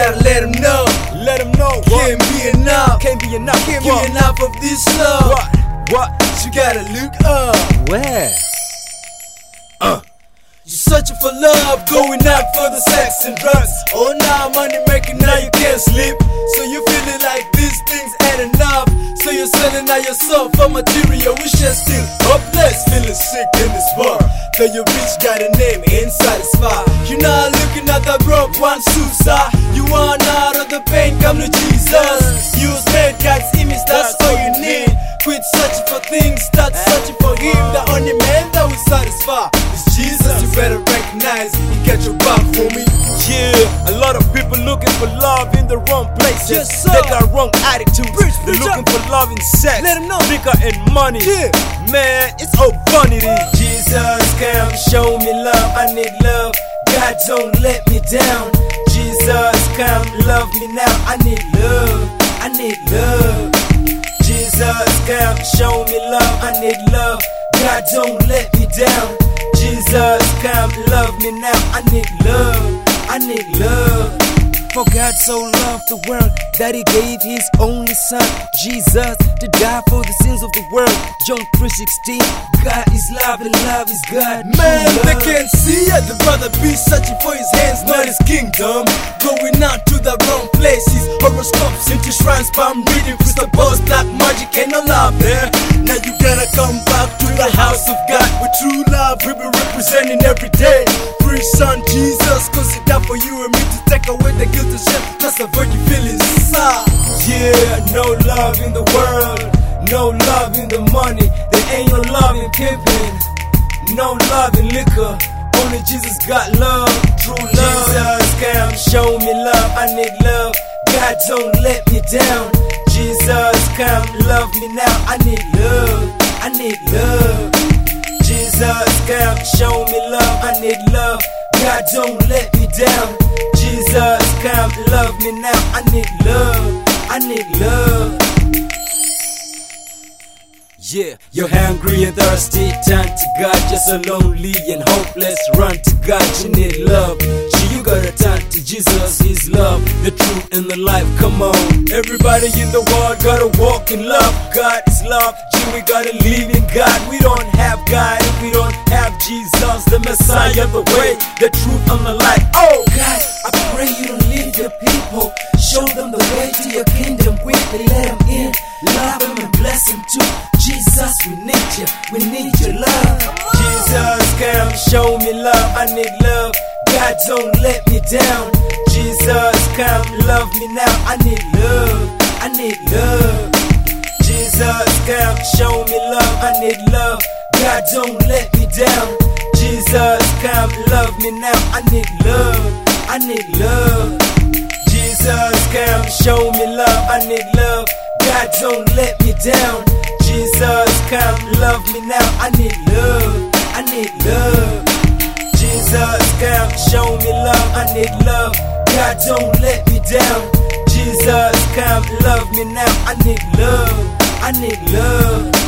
gotta let them know. Let them know. Can't be enough. Can't be enough. Can't be enough of this love. What? You gotta look up. Where? You're searching for love, going out for the sex and drugs. Oh, now money making, now you can't sleep. So you're feeling like these things ain't enough. So you're selling out your soul for material, which is still hopeless. Feeling sick in this world. Though your rich got a name ain't satisfied. You're not looking at the broke one suicide. You want out of the pain, come to Jesus. Use made God's image, that's all you need. Quit searching for things, start searching for Him. The only man that will satisfy is Jesus. You better recognize He got your back, homie. Yeah, a lot of people looking for love in the wrong places. Yes, sir. They got wrong attitudes. They're looking for love in sex, Let 'em know. liquor and money. Yeah. Man, it's all vanity. Jesus, come show me love, I need love. God, don't let me down. Jesus, come love me now, I need love, I need love. Jesus, come show me love, I need love. God, don't let me down. Jesus, come love me now, I need love, I need love. For God so loved the world that He gave His only Son, Jesus, to die for the sins of the world. John 3:16. God is love and love is God. Man, they can't see it. The brother be searching for his hands, not his kingdom. Going out to the wrong places. Horoscopes into shrines, palm reading, crystal balls, black magic, ain't no love there. Now you gotta come back to the house of God with true love. We be representing every day. Free Son Jesus, cause He died for you and me to take away the guilt and shame. That's the virgin feeling sad. Yeah, no love in the world, no love in the money. There ain't no love in pimping, no love in liquor. Only Jesus got love, true love. Jesus, come show me love, I need love. God, don't let me down. Jesus, come love me now, I need love, I need love. Jesus, come show me love, I need love. God, don't let me down. Jesus, come love me now, I need love, I need love. Yeah, you're hungry and thirsty, turn to God. Just so lonely and hopeless, run to God, you need love. So you gotta turn to Jesus, His love, the truth and the life, come on. Everybody in the world gotta walk in love. God is love, we gotta live in God. We don't have God if we don't have Jesus, the Messiah, the way, the truth and the life. Oh God, I pray you don't leave your people. Show them the way to your kingdom quickly, let them in. Love them and bless them too. Jesus, we need you, we need your love. Jesus, come show me love, I need love. God, don't let me down. Jesus, come love me now, I need love, I need love. Jesus, come show me love, I need love. God, don't let me down. Jesus, come love me now, I need love, I need love. Jesus, come show me love, I need love. God, don't let me down. Jesus, come love me now, I need love, I need love. Jesus, come show me love, I need love. God, don't let me down. Jesus, come love me now, I need love, I need love.